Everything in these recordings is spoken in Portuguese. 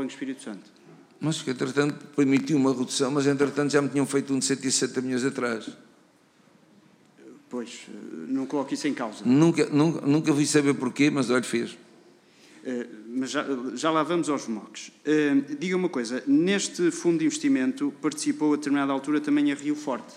Banco Espírito Santo. Mas que, entretanto, permitiu uma redução, mas, entretanto, já me tinham feito um de 160 milhões atrás. Pois, não coloco isso em causa. Nunca vi saber porquê, mas olha, fez. Mas já lá vamos aos VMOCs. Diga uma coisa, neste fundo de investimento participou a determinada altura também a Rio Forte.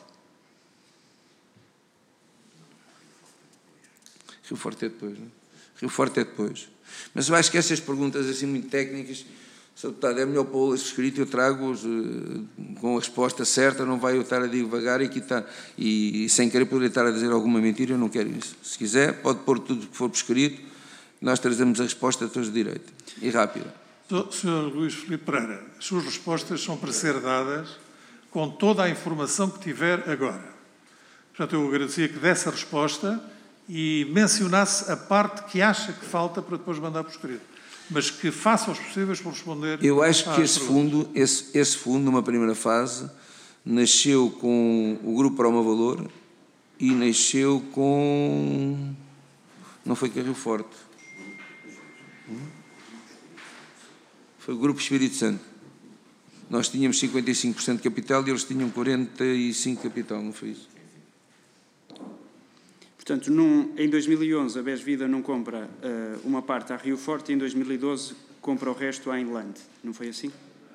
Rio Forte é depois, não é? Rio Forte é depois. Mas eu acho que essas perguntas assim muito técnicas, Sr. Deputado, é melhor pô-las escrito, eu trago-os com a resposta certa, não vai eu estar a divagar e, aqui está, e sem querer poder estar a dizer alguma mentira, eu não quero isso. Se quiser, pode pôr tudo que for por escrito, nós trazemos a resposta a todos de direito, e rápida. Sr. Luís Filipe Pereira, as suas respostas são para ser dadas com toda a informação que tiver agora. Portanto, eu agradecia que desse a resposta e mencionasse a parte que acha que falta para depois mandar por escrito. Mas que faça os possíveis por responder. Eu acho que esse fundo, numa primeira fase, nasceu com o Grupo Proma Valor e nasceu com... Não foi com a Rio Forte. Foi o Grupo Espírito Santo. Nós tínhamos 55% de capital e eles tinham 45% de capital, não foi isso? Portanto, em 2011 a BES Vida não compra uma parte à Rio Forte e em 2012 compra o resto à Inland. Não foi assim?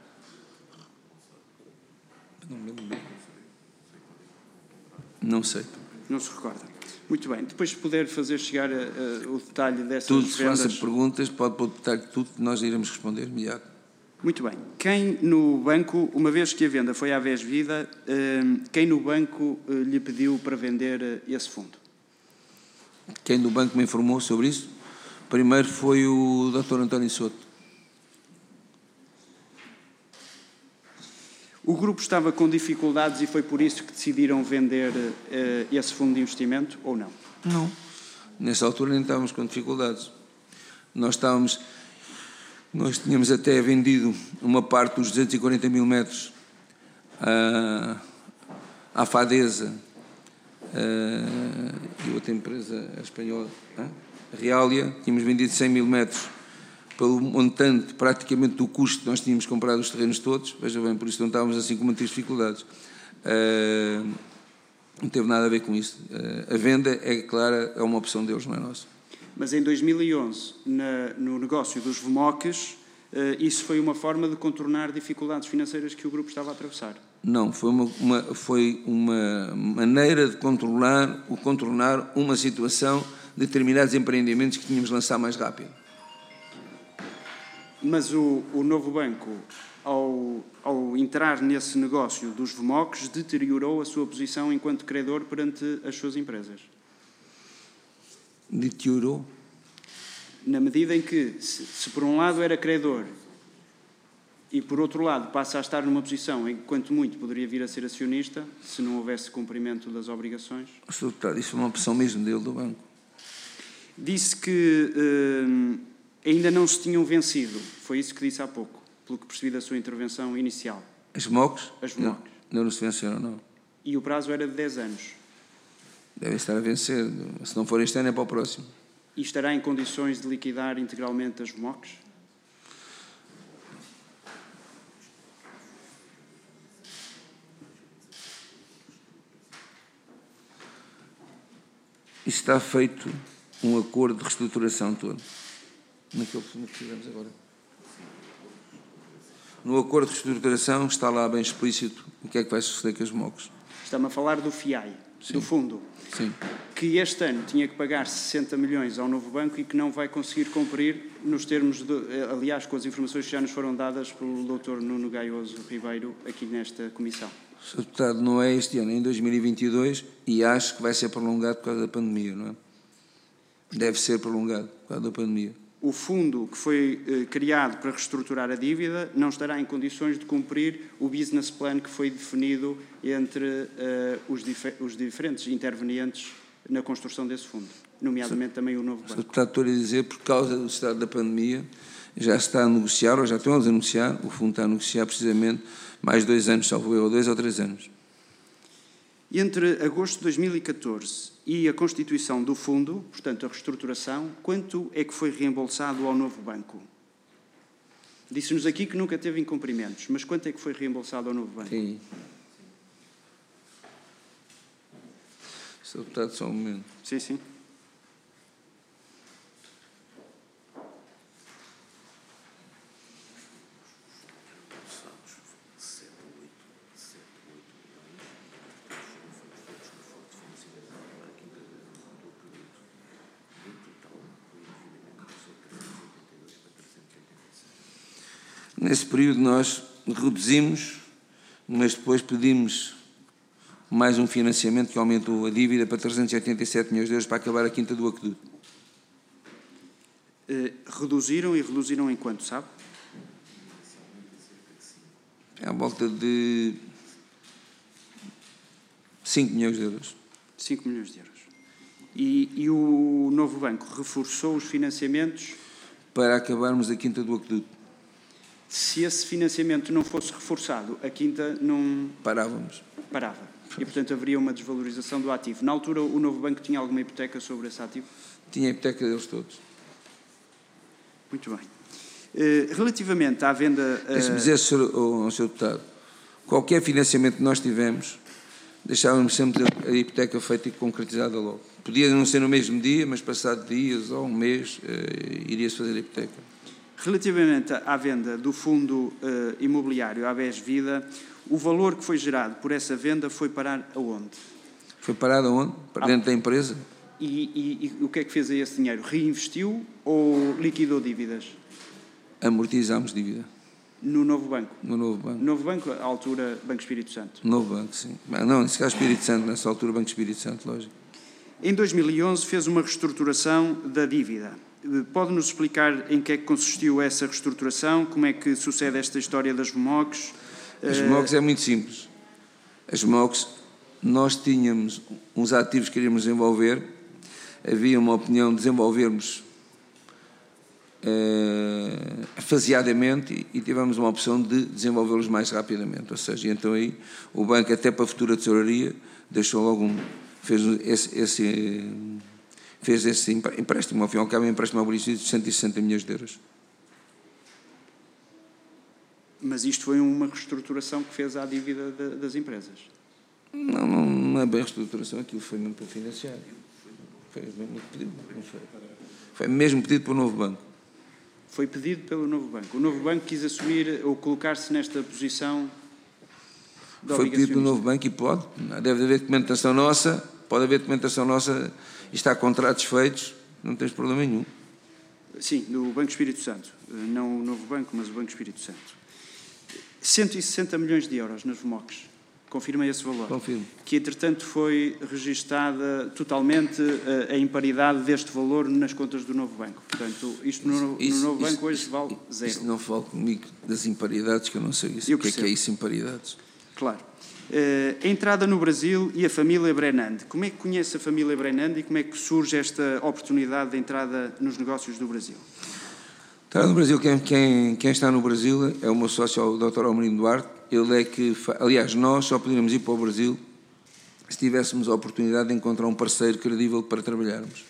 Não sei. Não se recorda. Muito bem. Depois, se puder fazer chegar o detalhe dessas tudo, vendas... Tudo, se faça perguntas, pode pôr o detalhe de tudo, nós iremos responder imediato. Muito bem. Quem no banco, uma vez que a venda foi à BES Vida, quem no banco lhe pediu para vender esse fundo? Quem do banco me informou sobre isso? Primeiro foi o Dr. António Souto. O grupo estava com dificuldades e foi por isso que decidiram vender esse fundo de investimento ou não? Não. Nessa altura nem estávamos com dificuldades. Nós tínhamos até vendido uma parte dos 240 mil metros à Fadesa e outra empresa espanhola, a Realia. Tínhamos vendido 100 mil metros pelo montante praticamente do custo que nós tínhamos comprado os terrenos todos. Veja bem, por isso não estávamos assim com muitas dificuldades. Não teve nada a ver com isso. A venda, é clara, é uma opção deles, não é nossa. Mas em 2011, no negócio dos VMOCs, isso foi uma forma de contornar dificuldades financeiras que o grupo estava a atravessar? Não, foi uma maneira de contornar uma situação de determinados empreendimentos que tínhamos de lançar mais rápido. Mas o novo banco, ao entrar nesse negócio dos VMOCs, deteriorou a sua posição enquanto credor perante as suas empresas? Deteriorou? Na medida em que, se por um lado era credor e por outro lado passa a estar numa posição em que, quanto muito, poderia vir a ser acionista, se não houvesse cumprimento das obrigações? Sr. Deputado, isso é uma opção mesmo dele, do banco. Disse que ainda não se tinham vencido. Foi isso que disse há pouco, pelo que percebi da sua intervenção inicial. As VMOCs? As VMOCs. Não se venceram, não. E o prazo era de 10 anos? Devem estar a vencer. Se não for este ano, é para o próximo. E estará em condições de liquidar integralmente as VMOCs? Está feito um acordo de reestruturação todo. Naquele que fizemos agora. No acordo de reestruturação está lá bem explícito o que é que vai suceder com as VMOCs. Está-me a falar do FIAI, sim, do fundo. Sim. Que este ano tinha que pagar 60 milhões ao novo banco e que não vai conseguir cumprir nos termos, aliás, com as informações que já nos foram dadas pelo Dr. Nuno Gaioso Ribeiro aqui nesta comissão. Sr. Deputado, não é este ano, é em 2022 e acho que vai ser prolongado por causa da pandemia, não é? Deve ser prolongado por causa da pandemia. O fundo que foi criado para reestruturar a dívida não estará em condições de cumprir o business plan que foi definido entre os diferentes intervenientes na construção desse fundo, nomeadamente também o novo banco. Sr. Deputado, estou a dizer, por causa do estado da pandemia, já está a negociar, ou já estão a anunciar, o fundo está a negociar precisamente mais 2 anos, salvo eu, 2 ou 3 anos. E entre agosto de 2014 e a constituição do fundo, portanto a reestruturação, quanto é que foi reembolsado ao novo banco? Disse-nos aqui que nunca teve incumprimentos, mas quanto é que foi reembolsado ao novo banco? Sim. Sr. Deputado, só um momento. Sim, sim. Nesse período nós reduzimos, mas depois pedimos mais um financiamento que aumentou a dívida para 387 milhões de euros para acabar a quinta do aqueduto. Reduziram e reduziram em quanto, sabe? É à volta de 5 milhões de euros. 5 milhões de euros. E o novo banco reforçou os financiamentos? Para acabarmos a quinta do aqueduto. Se esse financiamento não fosse reforçado, a quinta não... Parávamos. Parava. E, portanto, haveria uma desvalorização do ativo. Na altura, o novo banco tinha alguma hipoteca sobre esse ativo? Tinha a hipoteca deles todos. Muito bem. Relativamente à venda... Deixe-me dizer, Sr. Deputado, qualquer financiamento que nós tivemos, deixávamos sempre a hipoteca feita e concretizada logo. Podia não ser no mesmo dia, mas passado dias ou um mês, iria-se fazer a hipoteca. Relativamente à venda do fundo imobiliário ABES Vida, o valor que foi gerado por essa venda foi parar aonde? Foi parado aonde? Para dentro da empresa. E o que é que fez a esse dinheiro? Reinvestiu ou liquidou dívidas? Amortizámos dívida. No novo banco? No novo banco. No novo banco, à altura, Banco Espírito Santo? Novo banco, sim. Não, nesse caso Espírito Santo, nessa altura Banco Espírito Santo, lógico. Em 2011 fez uma reestruturação da dívida. Pode-nos explicar em que é que consistiu essa reestruturação? Como é que sucede esta história das VMOCs? As VMOCs é muito simples. As VMOCs, nós tínhamos uns ativos que queríamos desenvolver, havia uma opinião de desenvolvermos faseadamente e tivemos uma opção de desenvolvê-los mais rapidamente. Ou seja, então aí o banco, até para a futura tesouraria, deixou logo fez esse empréstimo, ao fim e ao cabo, um empréstimo ao município de 160 milhões de euros. Mas isto foi uma reestruturação que fez à dívida das empresas? Não é bem reestruturação, aquilo foi mesmo para financiar. Foi mesmo pedido, não foi? Foi mesmo pedido pelo novo banco. Foi pedido pelo novo banco. O novo banco quis assumir ou colocar-se nesta posição de Foi pedido pelo novo banco e pode. Deve haver documentação nossa, pode haver documentação nossa e está contratos feitos, não tens problema nenhum. Sim, no Banco Espírito Santo. Não o novo banco, mas o Banco Espírito Santo. 160 milhões de euros nas VMOCs. Confirma esse valor. Confirmo. Que, entretanto, foi registada totalmente a imparidade deste valor nas contas do novo banco. Portanto, isto no novo banco hoje vale zero. Isso não fala comigo das imparidades, que eu não sei isso. O que é isso, imparidades? Claro. A entrada no Brasil e a família Brenand. Como é que conhece a família Brenand e como é que surge esta oportunidade de entrada nos negócios do Brasil? Está no Brasil, quem está no Brasil é o meu sócio, o Dr. Almerino Duarte. Ele é que, aliás, nós só poderíamos ir para o Brasil se tivéssemos a oportunidade de encontrar um parceiro credível para trabalharmos.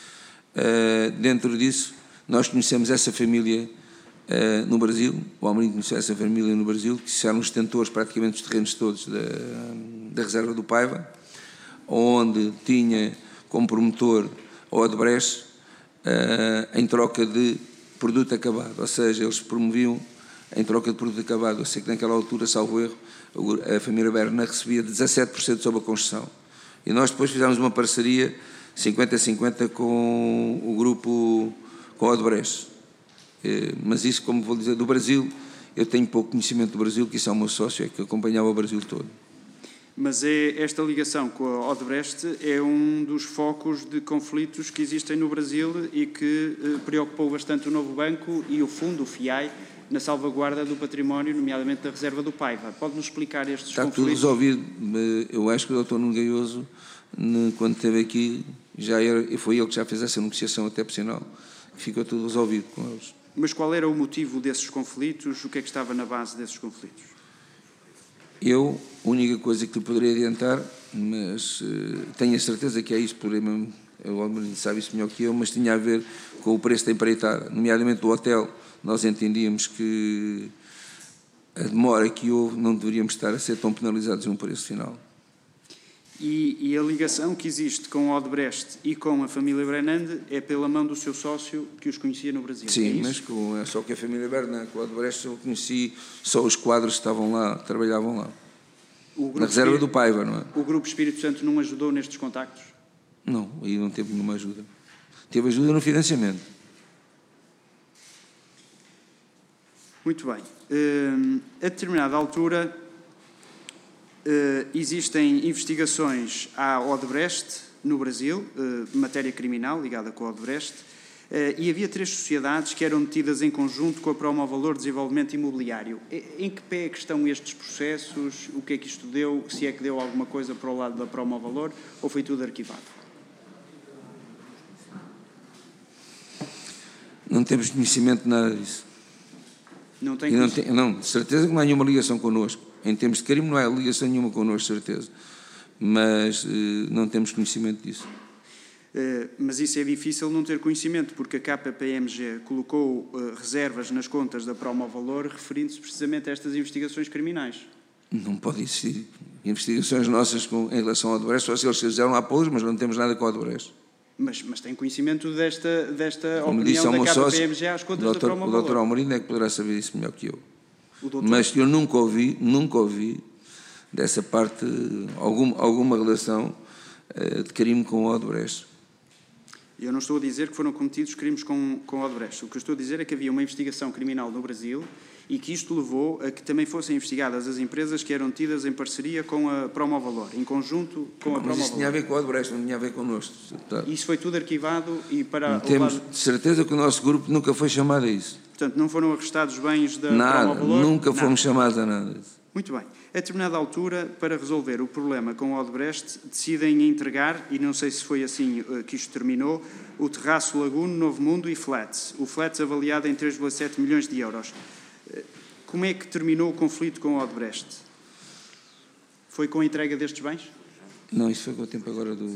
Dentro disso, nós conhecemos essa família no Brasil, o Almerino conheceu essa família no Brasil, que eram os detentores praticamente dos terrenos todos da reserva do Paiva, onde tinha como promotor a Odebrecht em troca de produto acabado, ou seja, eles promoviam em troca de produto acabado. Eu sei que naquela altura, salvo erro, a família Berna recebia 17% sobre a construção. E nós depois fizemos uma parceria 50-50 com o grupo, com a Odebrecht. Mas isso, como vou dizer, do Brasil, eu tenho pouco conhecimento do Brasil, que isso é o meu sócio, é que acompanhava o Brasil todo. Mas esta ligação com a Odebrecht é um dos focos de conflitos que existem no Brasil e que preocupou bastante o novo banco e o fundo, o FIAI, na salvaguarda do património, nomeadamente da reserva do Paiva. Pode-nos explicar estes conflitos? Está tudo resolvido. Eu acho que o Dr. Nuno Gaioso, quando esteve aqui, foi ele que já fez essa negociação até por sinal, ficou tudo resolvido com eles. Mas qual era o motivo desses conflitos? O que é que estava na base desses conflitos? A única coisa que te poderia adiantar, mas tenho a certeza que é isso, o Almerino sabe isso melhor que eu, mas tinha a ver com o preço da empreitada, nomeadamente do hotel nós entendíamos que a demora que houve não deveríamos estar a ser tão penalizados no preço final. E a ligação que existe com o Odebrecht e com a família Brenand é pela mão do seu sócio que os conhecia no Brasil? Sim, mas só que a família Brenand, com o Odebrecht, eu conheci só os quadros que estavam lá, trabalhavam lá. Na reserva do Paiva, não é? O Grupo Espírito Santo não ajudou nestes contactos? Não, aí não teve nenhuma ajuda. Teve ajuda no financiamento. Muito bem. A determinada altura, existem investigações à Odebrecht no Brasil, matéria criminal ligada com a Odebrecht, e havia 3 sociedades que eram metidas em conjunto com a Promovalor Desenvolvimento Imobiliário. Em que pé é que estão estes processos? O que é que isto deu? Se é que deu alguma coisa para o lado da Promovalor ou foi tudo arquivado? Não temos conhecimento de nada disso. Não tem conhecimento? Não, de certeza que não há nenhuma ligação connosco. Em termos de crime não há ligação nenhuma connosco, de certeza. Mas não temos conhecimento disso. Mas isso é difícil não ter conhecimento, porque a KPMG colocou reservas nas contas da Promovalor referindo-se precisamente a estas investigações criminais. Não pode existir investigações nossas em relação ao Odebrecht, só se eles fizeram apoios, mas não temos nada com o Odebrecht. Mas tem conhecimento desta opinião da KPMG às contas da Promovalor? O Dr. Almerindo é que poderá saber isso melhor que eu. Mas eu nunca ouvi dessa parte alguma relação de crime com o Odebrecht. Eu não estou a dizer que foram cometidos crimes com o Odebrecht. O que eu estou a dizer é que havia uma investigação criminal no Brasil e que isto levou a que também fossem investigadas as empresas que eram tidas em parceria com a Promovalor, em conjunto com a Promovalor. Mas isso tinha a ver com o Odebrecht, não tinha a ver connosco. Isso foi tudo arquivado e para... Temos de certeza que o nosso grupo nunca foi chamado a isso. Portanto, não foram arrestados bens da Promovalor? Promovalor? Nunca fomos chamados a nada disso. Muito bem. A determinada altura, para resolver o problema com o Odebrecht, decidem entregar, e não sei se foi assim que isto terminou, o Terraço Lagoon, Novo Mundo e Flats. O Flats avaliado em 3,7 milhões de euros. Como é que terminou o conflito com o Odebrecht? Foi com a entrega destes bens? Não, isso foi com o tempo agora do...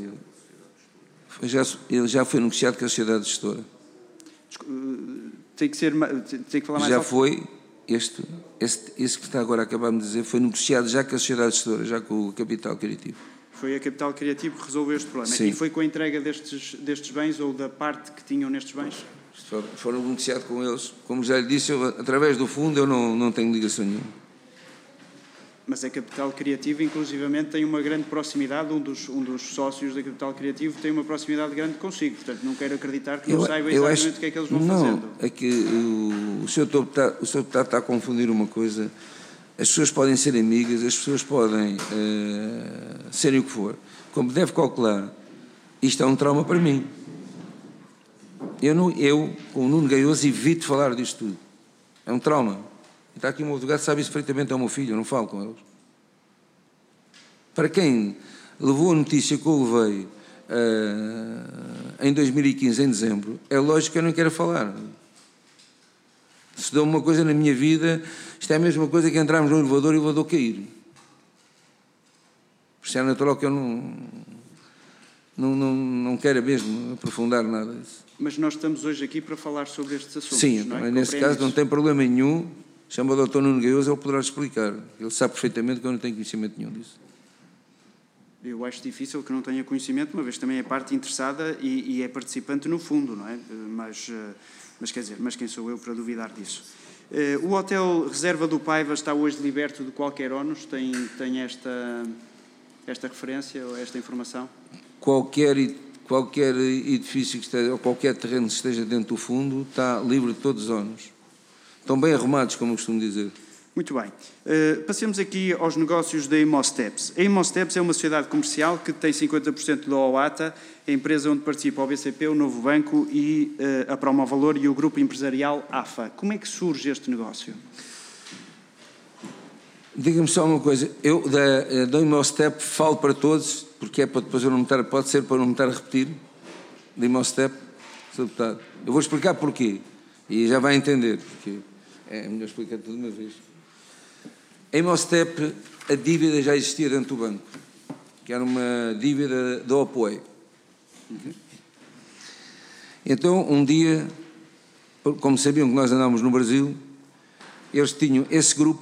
Ele já foi negociado com a sociedade gestora. Tem que falar mais já alto. Foi... Este que está agora a acabar de dizer foi negociado já com a sociedade gestora, já com o Capital Criativo. Foi a Capital Criativo que resolveu este problema. Sim. E foi com a entrega destes bens ou da parte que tinham nestes bens? Foram negociados com eles. Como já lhe disse, através do fundo eu não tenho ligação nenhuma. Mas a Capital Criativo, inclusivamente, tem uma grande proximidade, um dos sócios da Capital Criativo tem uma proximidade grande consigo, portanto não quero acreditar que não saiba exatamente o que é que eles vão fazendo. Não, é que o Sr. Deputado está a confundir uma coisa. As pessoas podem ser amigas, as pessoas podem serem o que for. Como deve calcular, isto é um trauma para mim. Eu com o Nuno Gaioso, evito falar disto tudo. É um trauma. Está aqui um advogado que sabe isso perfeitamente, é o meu filho, eu não falo com eles. Para quem levou a notícia que eu levei em 2015, em dezembro, é lógico que eu não quero falar. Se deu uma coisa na minha vida, isto é a mesma coisa que entrarmos no elevador e o elevador cair. Por isso é natural que eu não quero mesmo aprofundar nada disso. Mas nós estamos hoje aqui para falar sobre estes assuntos, sim, não é? Nesse caso não tem problema nenhum. Chama o Dr. Nuno Gaioso, ele poderá explicar. Ele sabe perfeitamente que eu não tenho conhecimento nenhum disso. Eu acho difícil que não tenha conhecimento, uma vez também é parte interessada e é participante no fundo, não é? Mas quer dizer, mas quem sou eu para duvidar disso? O Hotel Reserva do Paiva está hoje liberto de qualquer ónus? Tem esta referência ou esta informação? Qualquer edifício que esteja, ou qualquer terreno que esteja dentro do fundo está livre de todos os ónus. Estão bem arrumados, como eu costumo dizer. Muito bem. Passemos aqui aos negócios da Imosteps. A Imosteps é uma sociedade comercial que tem 50% da OATA, a empresa onde participa o BCP, o Novo Banco e a Promovalor e o grupo empresarial AFA. Como é que surge este negócio? Diga-me só uma coisa. Eu da Imostep falo para todos, porque é para depois eu não me estar, pode ser para não me estar a repetir, da Imostep, Sr. Deputado. Eu vou explicar porquê, e já vai entender, porque é melhor explicar tudo de uma vez. A Imostep, a dívida já existia dentro do banco, que era uma dívida da Opoe. Então, um dia, como sabiam que nós andávamos no Brasil, eles tinham esse grupo